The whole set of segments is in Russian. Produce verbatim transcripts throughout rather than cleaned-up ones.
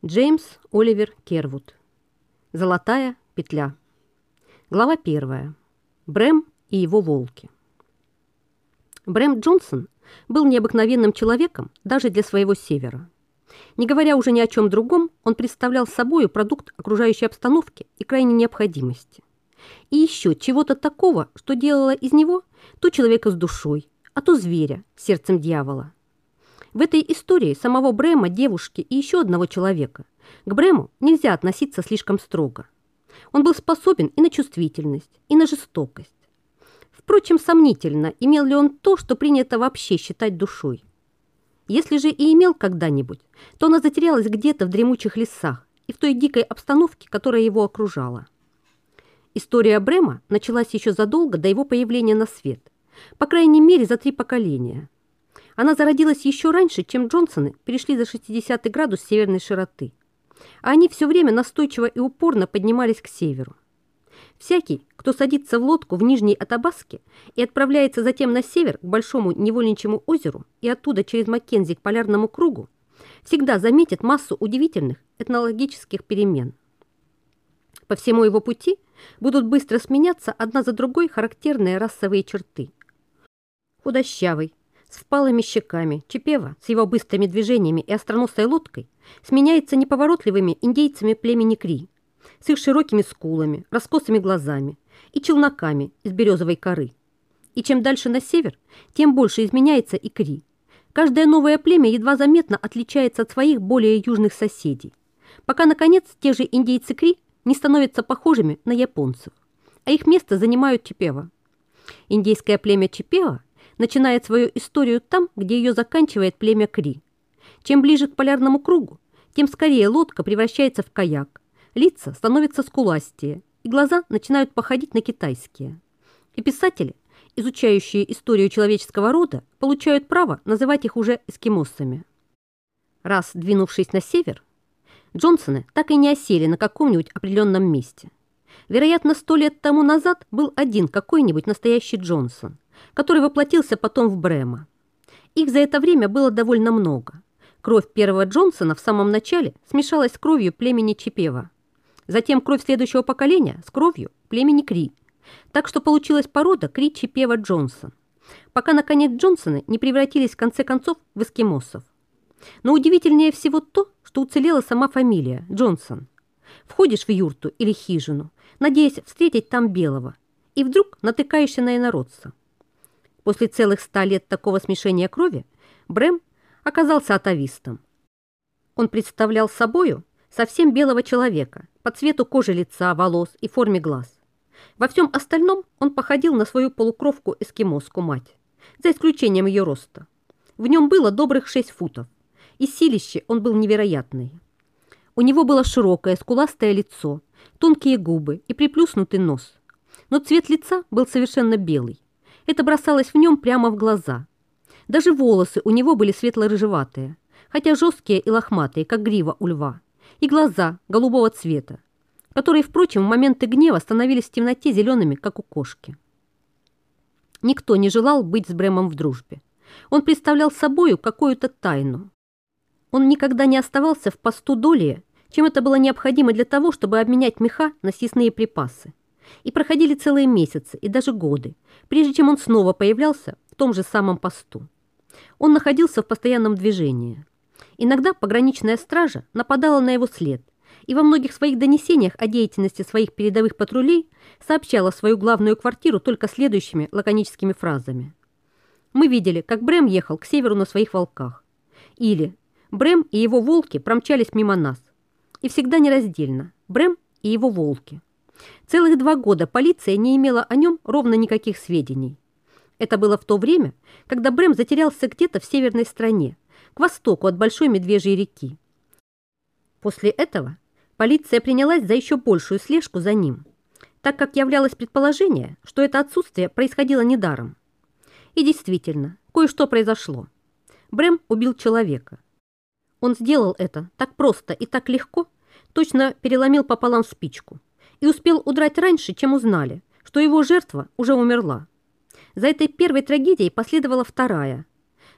Джеймс Оливер Кервуд. Золотая петля. Глава первая. Брэм и его волки. Брэм Джонсон был необыкновенным человеком даже для своего севера. Не говоря уже ни о чем другом, он представлял собою продукт окружающей обстановки и крайней необходимости. И еще чего-то такого, что делало из него то человека с душой, а то зверя с сердцем дьявола. В этой истории самого Брэма, девушки и еще одного человека к Брэму нельзя относиться слишком строго. Он был способен и на чувствительность, и на жестокость. Впрочем, сомнительно, имел ли он то, что принято вообще считать душой. Если же и имел когда-нибудь, то она затерялась где-то в дремучих лесах и в той дикой обстановке, которая его окружала. История Брэма началась еще задолго до его появления на свет, по крайней мере за три поколения. Она зародилась еще раньше, чем Джонсоны перешли за шестидесятый градус северной широты, а они все время настойчиво и упорно поднимались к северу. Всякий, кто садится в лодку в Нижней Атабаске и отправляется затем на север к Большому Невольничьему озеру и оттуда через Маккензи к Полярному кругу, всегда заметит массу удивительных этнологических перемен. По всему его пути будут быстро сменяться одна за другой характерные расовые черты. Худощавый, с впалыми щеками, Чипева с его быстрыми движениями и остроносой лодкой сменяется неповоротливыми индейцами племени Кри, с их широкими скулами, раскосыми глазами и челноками из березовой коры. И чем дальше на север, тем больше изменяется и Кри. Каждое новое племя едва заметно отличается от своих более южных соседей, пока, наконец, те же индейцы Кри не становятся похожими на японцев, а их место занимают Чипева. Индейское племя Чипева начинает свою историю там, где ее заканчивает племя Кри. Чем ближе к Полярному кругу, тем скорее лодка превращается в каяк, лица становятся скуластее, и глаза начинают походить на китайские. И писатели, изучающие историю человеческого рода, получают право называть их уже эскимосами. Раз двинувшись на север, Джонсоны так и не осели на каком-нибудь определенном месте. Вероятно, сто лет тому назад был один какой-нибудь настоящий Джонсон, который воплотился потом в Брэма. Их за это время было довольно много. Кровь первого Джонсона в самом начале смешалась с кровью племени Чипева. Затем кровь следующего поколения с кровью племени Кри. Так что получилась порода Кри-Чипева-Джонсон, пока, наконец, Джонсоны не превратились в конце концов в эскимосов. Но удивительнее всего то, что уцелела сама фамилия Джонсон. Входишь в юрту или хижину, надеясь встретить там белого, и вдруг натыкаешься на инородца. После целых ста лет такого смешения крови Брэм оказался атавистом. Он представлял собою совсем белого человека по цвету кожи лица, волос и форме глаз. Во всем остальном он походил на свою полукровку-эскимоску мать, за исключением ее роста. В нем было добрых шесть футов, и силище он был невероятный. У него было широкое, скуластое лицо, тонкие губы и приплюснутый нос. Но цвет лица был совершенно белый. Это бросалось в нем прямо в глаза. Даже волосы у него были светло-рыжеватые, хотя жесткие и лохматые, как грива у льва, и глаза голубого цвета, которые, впрочем, в моменты гнева становились в темноте зелеными, как у кошки. Никто не желал быть с Брэмом в дружбе. Он представлял собою какую-то тайну. Он никогда не оставался в посту долее, чем это было необходимо для того, чтобы обменять меха на съестные припасы. И проходили целые месяцы и даже годы, прежде чем он снова появлялся в том же самом посту. Он находился в постоянном движении. Иногда пограничная стража нападала на его след, и во многих своих донесениях о деятельности своих передовых патрулей сообщала свою главную квартиру только следующими лаконическими фразами. «Мы видели, как Брэм ехал к северу на своих волках». Или «Брэм и его волки промчались мимо нас». И всегда нераздельно «Брэм и его волки». Целых два года полиция не имела о нем ровно никаких сведений. Это было в то время, когда Брэм затерялся где-то в северной стране, к востоку от Большой Медвежьей реки. После этого полиция принялась за еще большую слежку за ним, так как являлось предположение, что это отсутствие происходило недаром. И действительно, кое-что произошло. Брэм убил человека. Он сделал это так просто и так легко, точно переломил пополам спичку, и успел удрать раньше, чем узнали, что его жертва уже умерла. За этой первой трагедией последовала вторая.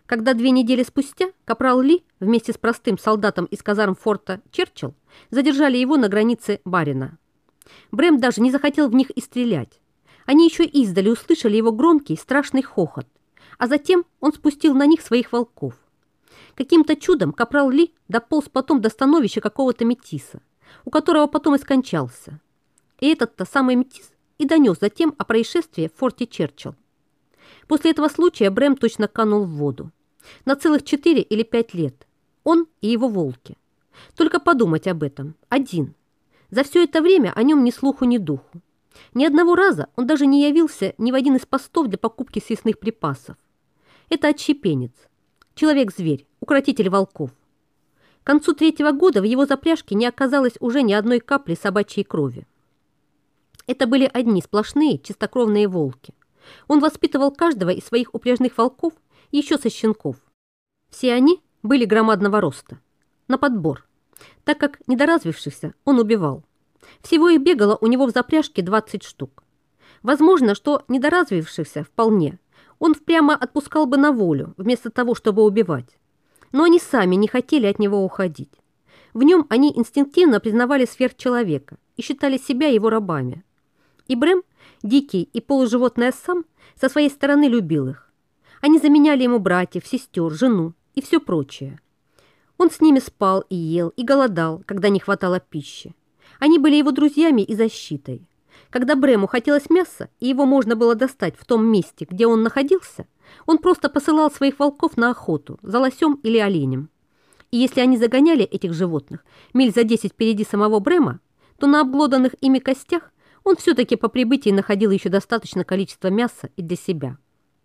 когда две недели спустя капрал Ли вместе с простым солдатом из казарм форта Черчилл задержали его на границе Барина. Брэм даже не захотел в них и стрелять. Они еще издали услышали его громкий страшный хохот, а затем он спустил на них своих волков. Каким-то чудом капрал Ли дополз потом до становища какого-то метиса, у которого потом и скончался. И этот-то самый метис и донес затем о происшествии в форте Черчилл. После этого случая Брэм точно канул в воду. На целых четыре или пять лет. Он и его волки. Только подумать об этом. Один. За все это время о нем ни слуху, ни духу. Ни одного раза он даже не явился ни в один из постов для покупки съестных припасов. Это отщепенец. Человек-зверь, укротитель волков. К концу третьего года в его запряжке не оказалось уже ни одной капли собачьей крови. Это были одни сплошные чистокровные волки. Он воспитывал каждого из своих упряжных волков еще со щенков. Все они были громадного роста. На подбор. Так как недоразвившихся он убивал. Всего их бегало у него в запряжке двадцать штук. Возможно, что недоразвившихся вполне он прямо отпускал бы на волю, вместо того, чтобы убивать. Но они сами не хотели от него уходить. В нем они инстинктивно признавали сверхчеловека и считали себя его рабами. И Брэм, дикий и полуживотное сам, со своей стороны любил их. Они заменяли ему братьев, сестер, жену и все прочее. Он с ними спал и ел, и голодал, когда не хватало пищи. Они были его друзьями и защитой. Когда Брэму хотелось мяса, и его можно было достать в том месте, где он находился, он просто посылал своих волков на охоту за лосем или оленем. И если они загоняли этих животных миль за десять впереди самого Брэма, то на обглоданных ими костях он все-таки по прибытии находил еще достаточно количества мяса и для себя.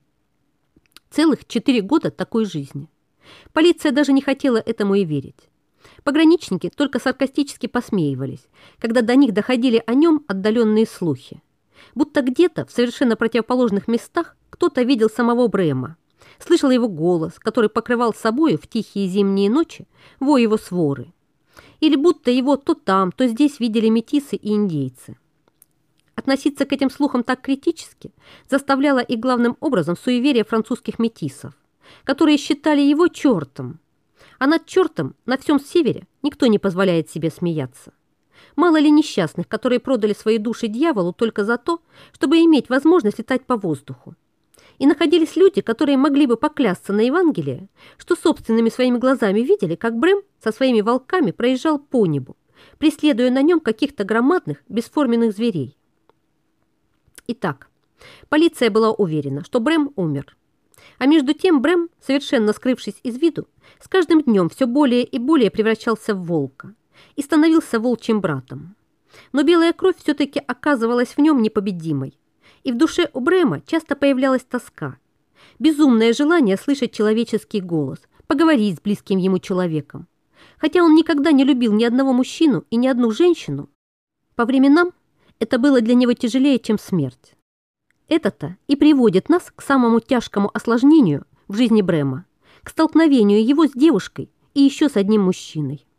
Целых четыре года такой жизни. Полиция даже не хотела этому и верить. Пограничники только саркастически посмеивались, когда до них доходили о нем отдаленные слухи. Будто где-то в совершенно противоположных местах кто-то видел самого Брэма, слышал его голос, который покрывал собою в тихие зимние ночи вой его своры. Или будто его то там, то здесь видели метисы и индейцы. Относиться к этим слухам так критически заставляло и главным образом суеверие французских метисов, которые считали его чертом. А над чертом на всем севере никто не позволяет себе смеяться. Мало ли несчастных, которые продали свои души дьяволу только за то, чтобы иметь возможность летать по воздуху. И находились люди, которые могли бы поклясться на Евангелие, что собственными своими глазами видели, как Брэм со своими волками проезжал по небу, преследуя на нем каких-то громадных бесформенных зверей. Итак, полиция была уверена, что Брэм умер. А между тем Брэм, совершенно скрывшись из виду, с каждым днем все более и более превращался в волка и становился волчьим братом. Но белая кровь все-таки оказывалась в нем непобедимой, и в душе у Брэма часто появлялась тоска, безумное желание слышать человеческий голос, поговорить с близким ему человеком. Хотя он никогда не любил ни одного мужчину и ни одну женщину, по временам это было для него тяжелее, чем смерть. Это-то и приводит нас к самому тяжкому осложнению в жизни Брэма, к столкновению его с девушкой и еще с одним мужчиной.